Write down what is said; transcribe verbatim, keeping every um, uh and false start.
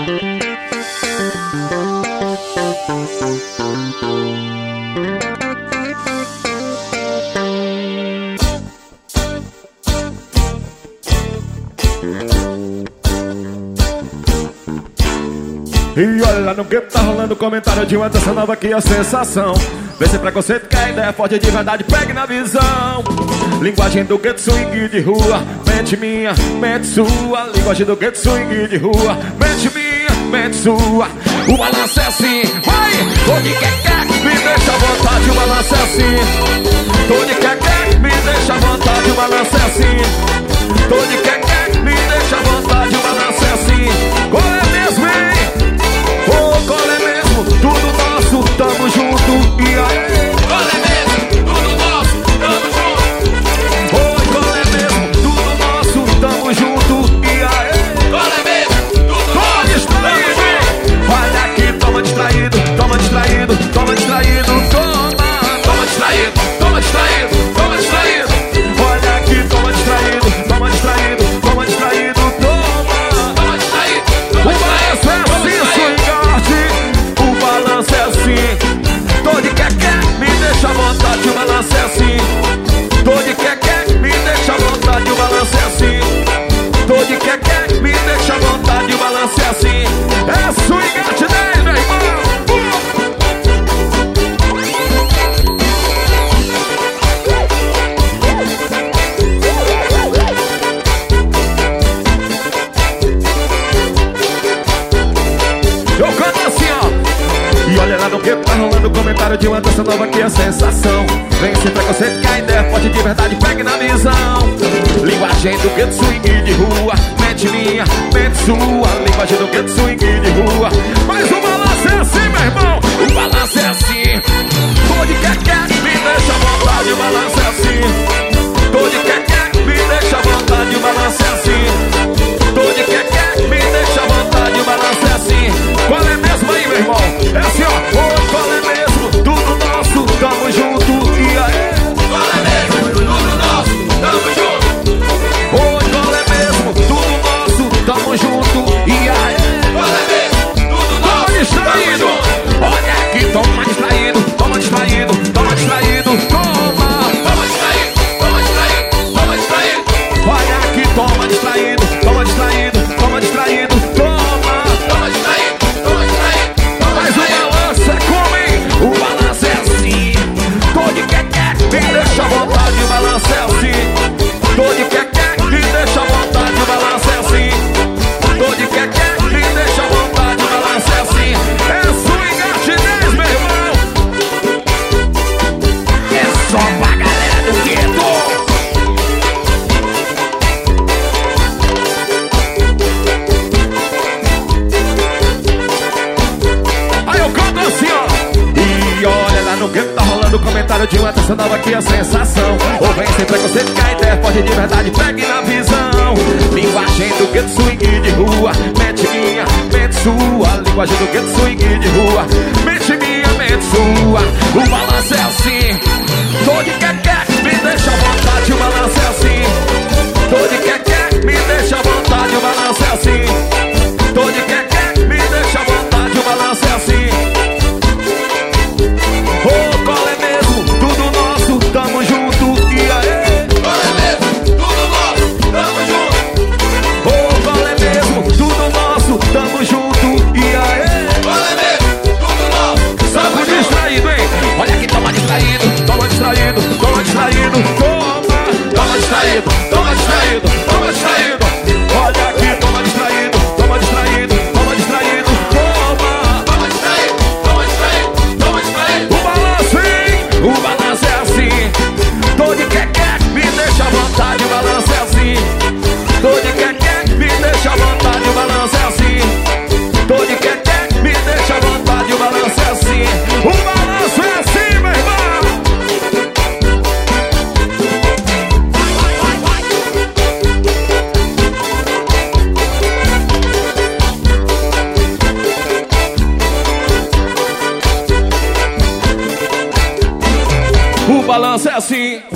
E olha lá no que tá rolando comentário de uma dança nova que é a sensação. Vê se preconceito que a ideia é forte de verdade, pegue na visão. Linguagem do gueto swing de rua, mente minha, mente sua. Linguagem do gueto swing de rua, mente minha, mente sua. O balanço é assim, vai! Tô de quer, me deixa à vontade, o balanço é assim. Tô de quer, me deixa à vontade, o balanço é assim. Tô de quer, me deixa à vontade, o balanço é assim. Qual é mesmo, hein? Oh, qual é mesmo? Tudo nosso, tamo junto, e aí? Qual é mesmo? Tudo nosso, tamo junto. Oh, qual é mesmo? Tudo nosso, tamo junto, e aí? Qual é mesmo? Tudo Toma distraído! Olha aqui, toma distraído, toma distraído, toma distraído, toma! Toma distraído, toma distraído, toma distraído. Olha aqui, toma distraído, toma distraído, toma distraído, toma! Toma distraído, O toma balanço é assim, swingarte, o balanço é assim. Tô de quer, me deixa à vontade, o balanço é assim. Tô de quer, me deixa à vontade, o balanço é assim. Tô de quer, me deixa à vontade, o balanço é assim. É swingarte dele, meu irmão. Eu canto assim, ó. E olha lá no que tá rolando comentário de uma dança nova que é sensação. Vem sem preconceito que a ideia é forte de verdade, pegue na visão. Linguagem do gueto swing de rua, mente minha, mente sua. Linguagem do gueto swing de rua. Mas o balanço é assim, meu irmão. O balanço é assim. Tô de quer, me deixa à vontade, o balanço é assim. Tô de quer, me deixa à vontade, o balanço é assim. Tô de quer, me deixa à vontade, o balanço é assim. Qual é mesmo aí, meu irmão? É assim, ó. Oh, qual é mesmo? Tudo nosso, tamo junto, e aí? Qual é mesmo? Tudo nosso, tamo junto. Oh, qual é mesmo? Tudo nosso, tamo junto, e aí? Qual é mesmo? Tudo Toma nosso, distraído! tamo junto. Olha aqui, toma distraído, toma distraído, toma distraído, toma! Toma distraído, toma distraído, toma distraído. Olha aqui, toma distraído, toma distraído, toma distraído, toma! Toma distraído, toma distraído, toma Mas o distraído. balanço é como, hein? O balanço é assim. Tô de quer, me deixa à vontade, o balanço é assim. Tô de quer, me deixa à vontade, o balanço é assim. Tô de quer, me deixa à vontade, o balanço é assim. É swingarte dez, meu irmão. É só pra galera do gueto. Aí eu canto assim, ó. E olha lá no que tá rolando comentário de uma dança nova que é a sensação. Ou vem sem preconceito que a ideia é forte de verdade, pegue na visão. Linguagem do gueto swing de rua, mente minha, mente sua. Linguagem do gueto swing de rua, mente minha, mente sua. O balanço é assim. Tô de quer, me deixa à vontade, o balanço é assim. Tô de quer, me deixa à vontade, o balanço é assim. Tô de quer, me deixa à vontade, o balanço é assim. Oh, qual é mesmo? Tudo nosso, tamo junto, e aí? Qual é mesmo? Tudo nosso, tamo junto. Oh, qual é mesmo? Tudo nosso, tamo junto, e aí? Qual é mesmo? Tudo nosso, Saco tamo junto. distraído, hein? Olha aqui, toma distraído, toma distraído, toma distraído, toma! Toma distraído, toma distraído, toma distraído. Olha aqui, toma distraído, toma distraído, toma distraído, toma! Toma distraído, toma distraído, toma distraído. O balanço, hein? O balanço é assim. Tô de quer, me deixa à vontade, o balanço é assim. Tô de quer, me deixa à vontade, o balanço é assim. Tô de quer, me deixa à vontade, o balanço é assim. O balanço é assim, meu irmão. O balanço é assim.